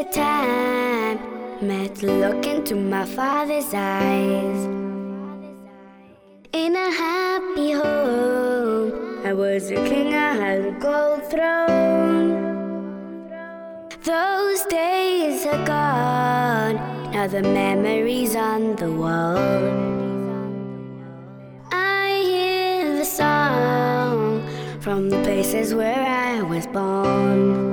the time met to look into my father's eyes. In a happy home, I was a king, I had a gold throne. Those days are gone, now the memories on the wall. I hear the song from the places where I was born.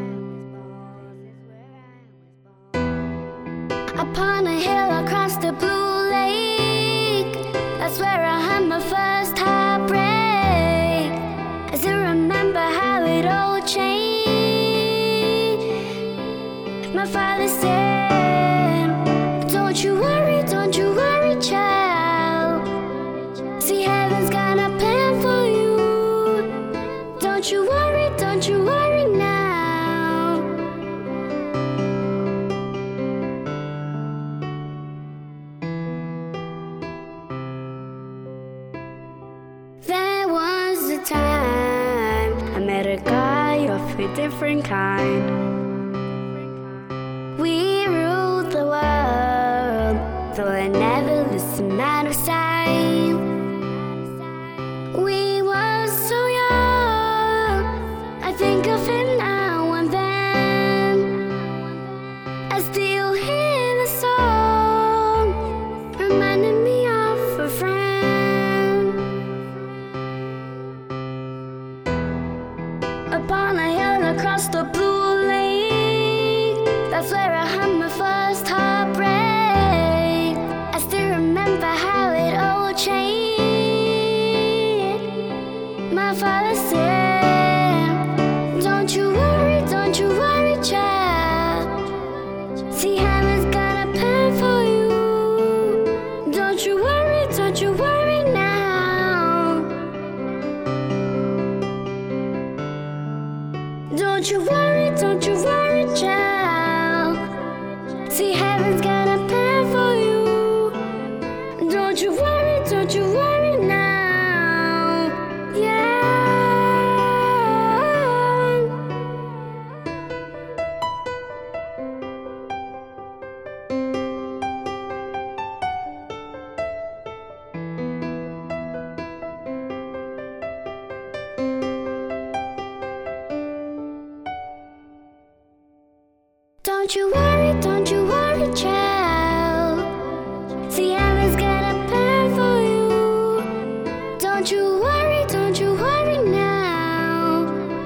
Upon a hill across the blue lake, that's where I had my first heartbreak. I still remember how it all changed. My father said, don't you worry, child. See, heaven's got a plan for you. Don't you worry now. There was a time I met a guy of a different kind. We ruled the world, though I never listened out of sight. We were so young, I think of it now and then. I still hear the song, reminding me of a friend. Upon a hill across the blue lake, that's where I had my first heartbreak. I still remember how it all changed. My father said, don't you worry, child. See, heaven's got a plan for you. Don't you worry now. Don't you worry, child. See, heaven's got a plan for you. Don't you worry now. Yeah. Don't you worry, child. See, heaven's got a plan for you. Don't you worry now.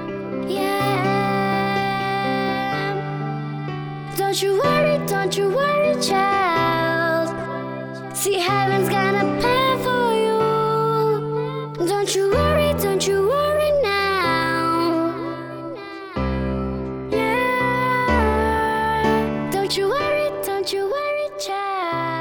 Yeah. Don't you worry, child. See, heaven's got a plan for you. Don't you worry now. Yeah. Don't you worry, child.